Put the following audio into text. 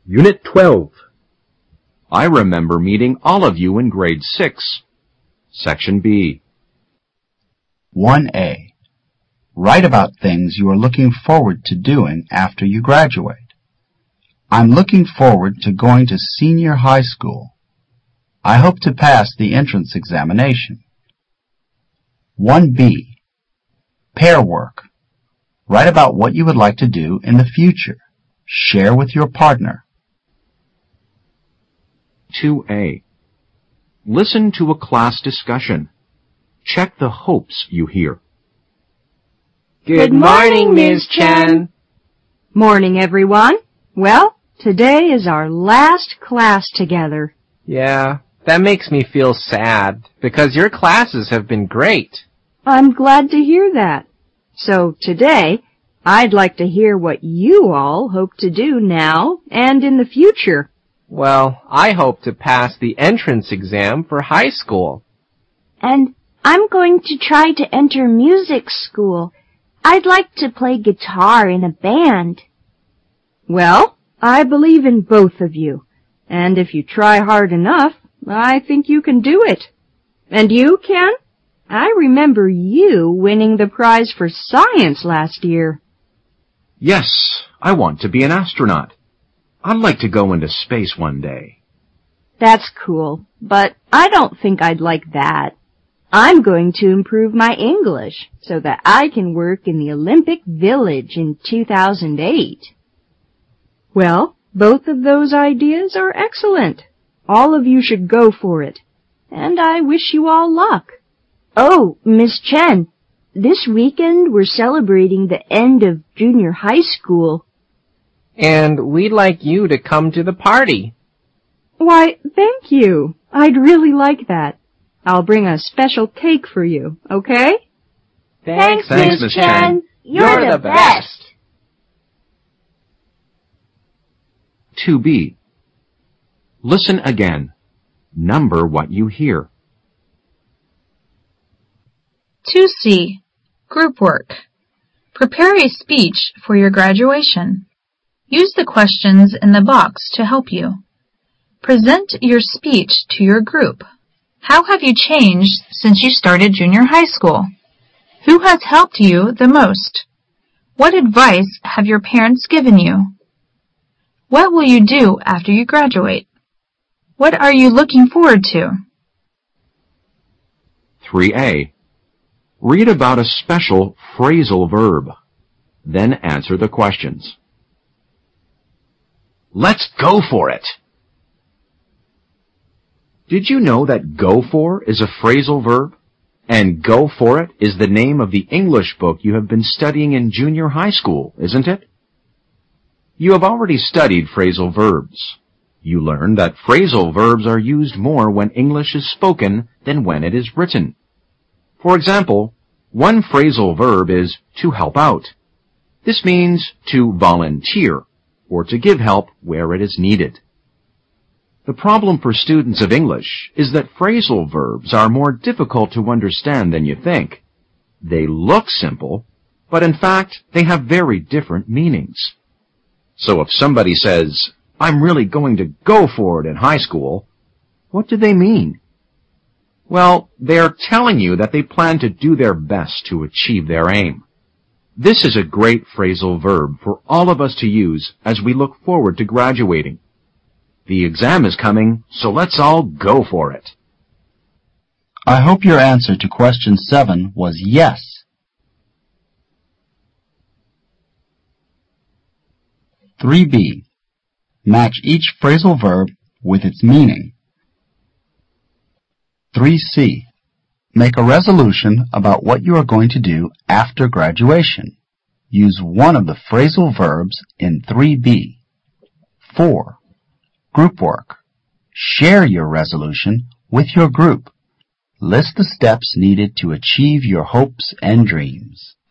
Unit 12. I remember meeting all of you in grade 6. Section B. 1A. Write about things you are looking forward to doing after you graduate. I'm looking forward to going to senior high school. I hope to pass the entrance examination. 1B. Pair work. Write about what you would like to do in the future. Share with your partner. 2A. Listen to a class discussion. Check the hopes you hear. Good morning, Ms. Chen. Morning, everyone. Well, today is our last class together. Yeah, that makes me feel sad, because your classes have been great. I'm glad to hear that. So today, I'd like to hear what you all hope to do now and in the future. Well, I hope to pass the entrance exam for high school. And I'm going to try to enter music school. I'd like to play guitar in a band. Well, I believe in both of you. And if you try hard enough, I think you can do it. And you, Ken? I remember you winning the prize for science last year. Yes, I want to be an astronaut. I'd like to go into space one day. That's cool, but I don't think I'd like that. I'm going to improve my English so that I can work in the Olympic Village in 2008. Well, both of those ideas are excellent. All of you should go for it. And I wish you all luck. Oh, Miss Chen, this weekend we're celebrating the end of junior high school. And we'd like you to come to the party. Why, thank you. I'd really like that. I'll bring a special cake for you, okay? Thanks, Miss Miss Chen. Chen. You're the best. 2B. Listen again. Number what you hear. 2C. Group work. Prepare a speech for your graduation. Use the questions in the box to help you. Present your speech to your group. How have you changed since you started junior high school? Who has helped you the most? What advice have your parents given you? What will you do after you graduate? What are you looking forward to? 3A. Read about a special phrasal verb. Then answer the questions. Let's go for it! Did you know that go for is a phrasal verb? And go for it is the name of the English book you have been studying in junior high school, isn't it? You have already studied phrasal verbs. You learned that phrasal verbs are used more when English is spoken than when it is written. For example, one phrasal verb is to help out. This means to volunteer, or to give help where it is needed. The problem for students of English is that phrasal verbs are more difficult to understand than you think. They look simple, but in fact, they have very different meanings. So if somebody says, "I'm really going to go for it in high school," what do they mean? Well, they are telling you that they plan to do their best to achieve their aim. This is a great phrasal verb for all of us to use as we look forward to graduating. The exam is coming, so let's all go for it. I hope your answer to question 7 was yes. 3B. Match each phrasal verb with its meaning. 3C. Make a resolution about what you are going to do after graduation. Use one of the phrasal verbs in 3B. 4. Group work. Share your resolution with your group. List the steps needed to achieve your hopes and dreams.